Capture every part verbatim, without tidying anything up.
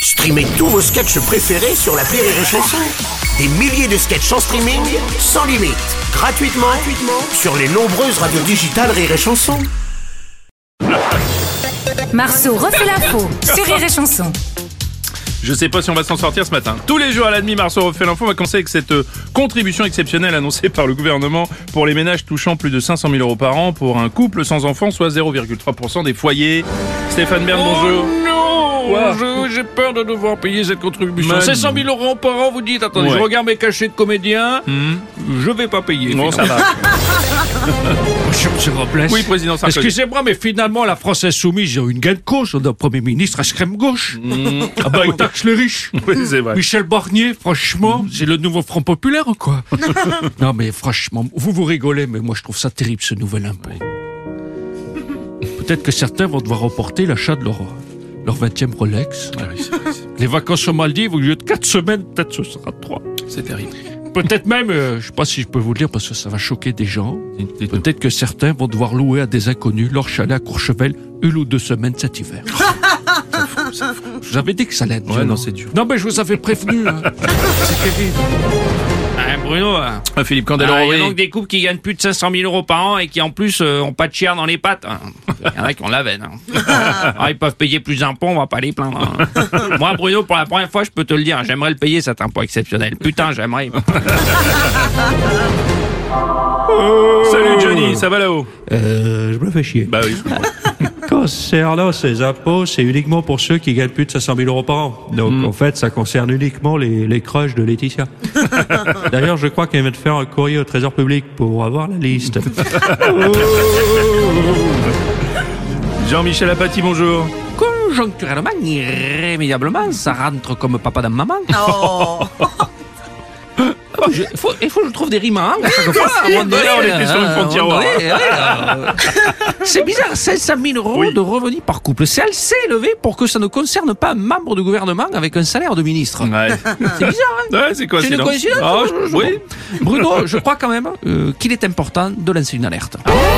Streamez tous vos sketchs préférés sur l'appli Rire et Chanson. Des milliers de sketchs en streaming, sans limite, gratuitement, gratuitement sur les nombreuses radios digitales Rire et Chanson. Marceau refait l'info sur Rire et Chanson. Je sais pas si on va s'en sortir ce matin. Tous les jours à la demi, Marceau refait l'info. On va commencer avec cette euh, contribution exceptionnelle annoncée par le gouvernement pour les ménages touchant plus de cinq cent mille euros par an pour un couple sans enfants, soit zéro virgule trois pour cent des foyers. Stéphane Bern, bonjour. Oh non, je- j'ai peur de devoir payer cette contribution. Man. C'est cent mille euros par an, vous dites. Attendez, Ouais. je regarde mes cachets de comédien. Mmh. Je vais pas payer. Bon, ça va. Monsieur, monsieur Robles. Oui, président Sarkozy. Excusez-moi, mais finalement, la France Insoumise, ils ont une gain de cause. On a un Premier ministre extrême gauche. Mmh. Ah bah, il taxe les riches. Oui, c'est vrai. Michel Barnier, franchement, c'est le nouveau Front Populaire ou quoi? Non, mais franchement, vous vous rigolez, mais moi je trouve ça terrible, ce nouvel impôt. Peut-être que certains vont devoir reporter l'achat de leur, leur vingtième Rolex. Ah oui, c'est vrai, c'est- Les vacances aux Maldives, au lieu de quatre semaines, peut-être ce sera trois. c'est terrible. Peut-être même, euh, je sais pas si je peux vous le dire parce que ça va choquer des gens, Dites- dites- peut-être que certains vont devoir louer à des inconnus leur chalet à Courchevel une ou deux semaines cet hiver. Je vous avais dit que ça allait être Ouais, violent. non, c'est dur. Non, mais je vous avais prévenu. Hein. C'est terrible. Ah, Bruno, hein. Ah, Philippe Ah, Candeloro, il y a oui. donc des couples qui gagnent plus de cinq cent mille euros par an et qui en plus euh, ont pas de chair dans les pattes. hein. Il y en a qui ont la veine. hein. Alors, ils peuvent payer plus d'impôts, on va pas les plaindre. hein. Moi, Bruno, pour la première fois, je peux te le dire, j'aimerais le payer cet impôt exceptionnel. Putain, j'aimerais. Salut Johnny, ça va là-haut? Euh, je me fais chier. Bah oui. Concernant ces impôts, c'est uniquement pour ceux qui gagnent plus de cinq cent mille euros par an. Donc, Mm. en fait, ça concerne uniquement les, les crushs de Laetitia. D'ailleurs, je crois qu'elle vient de faire un courrier au Trésor public pour avoir la liste. Jean-Michel Apathy, bonjour. Conjoncturellement, irrémédiablement, ça rentre comme papa dans maman. Oh. Je- il, faut, il faut que je trouve des rimes hein, à chaque fois. à un moment donné, Là, on était sur une hein, fond de à un tiroir. moment donné, ouais, euh, C'est bizarre, cinq cent mille euros Oui. de revenus par couple. C'est assez élevé pour que ça ne concerne pas un membre du gouvernement avec un salaire de ministre. Ouais. C'est bizarre, hein? Ouais, c'est quoi C'est une coïncidence Ah, je- je- oui. Bruno, je crois quand même euh, qu'il est important de lancer une alerte.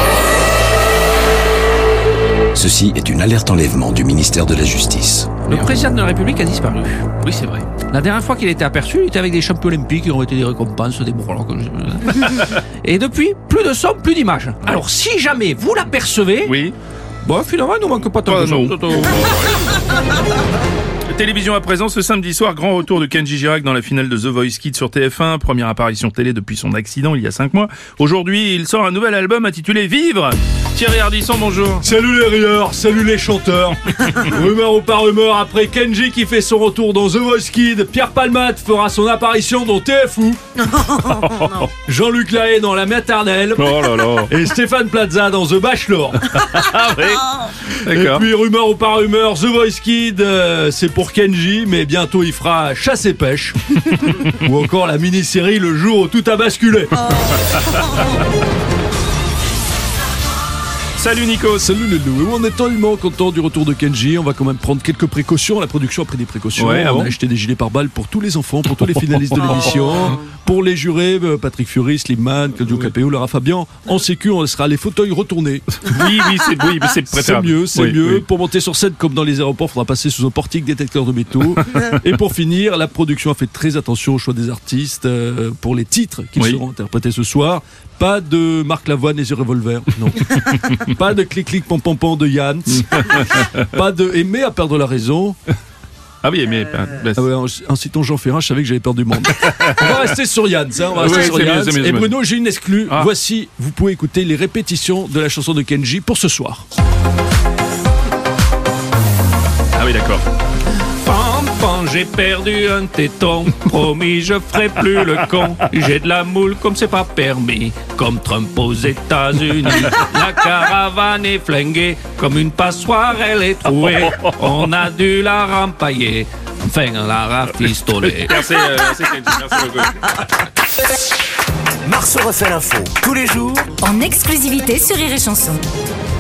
Ceci est une alerte enlèvement du ministère de la Justice. Le président de la République a disparu. Oui, c'est vrai. La dernière fois qu'il était aperçu, il était avec des champions olympiques qui ont été des récompenses, des bourrelons. Et depuis, plus de son, plus d'images. Alors, si jamais vous l'apercevez, Oui. bon, finalement, il nous manque pas tant Ah, de non. choses. Télévision à présent, ce samedi soir, grand retour de Kenji Girac dans la finale de The Voice Kids sur T F un, première apparition télé depuis son accident il y a cinq mois. Aujourd'hui, il sort un nouvel album intitulé Vivre. Thierry Ardisson, bonjour. Salut les rieurs, salut les chanteurs. Rumeur ou pas rumeur, après Kenji qui fait son retour dans The Voice Kids, Pierre Palmade fera son apparition dans T F U. Jean-Luc Lahaye dans La Maternelle. Oh là là. Et Stéphane Plaza dans The Bachelor. Ah oui. Et D'accord. puis, rumeur ou pas rumeur, The Voice Kid, euh, c'est pour Kenji, mais bientôt il fera Chasse et Pêche. Ou encore la mini-série Le jour où tout a basculé. Salut Nico. Salut les loups, on est tellement content du retour de Kenji, on va quand même prendre quelques précautions, la production a pris des précautions, Ouais, ah on bon a acheté des gilets pare-balles pour tous les enfants, pour tous les finalistes de l'émission, pour les jurés, euh, Patrick Fury, Slimman, Claudio Capéo, Lara Fabian, en sécu on laissera les fauteuils retournés. Oui, oui, c'est oui, mais c'est C'est préférable. mieux, c'est Oui, mieux. oui. Pour monter sur scène, comme dans les aéroports, il faudra passer sous un portique détecteur de métaux. Et pour finir, la production a fait très attention au choix des artistes euh, pour les titres qui Oui. seront interprétés ce soir. Pas de Marc Lavoine et ses revolvers, non. Pas de clic clic pom pom pom de Yann. Pas de Aimer à perdre la raison. Ah oui, mais bah, bah, Ah ouais, en, en citant Jean Ferrin, je savais que j'avais perdu du monde. On va rester sur Yann, ça. On va rester Oui, sur c'est mieux, Yann. c'est mieux, Et c'est mieux. Bruno, j'ai une exclue. Ah. Voici, vous pouvez écouter les répétitions de la chanson de Kenji pour ce soir. ah oui, d'accord. Enfant, j'ai perdu un téton. Promis, je ferai plus le con. J'ai de la moule comme c'est pas permis. Comme Trump aux États-Unis. La caravane est flinguée. Comme une passoire, elle est trouée. On a dû la rempailler. Enfin, la rafistoler. Merci, euh, merci Kenji, merci beaucoup. Marceau refait l'info tous les jours En exclusivité sur Rire et Chanson.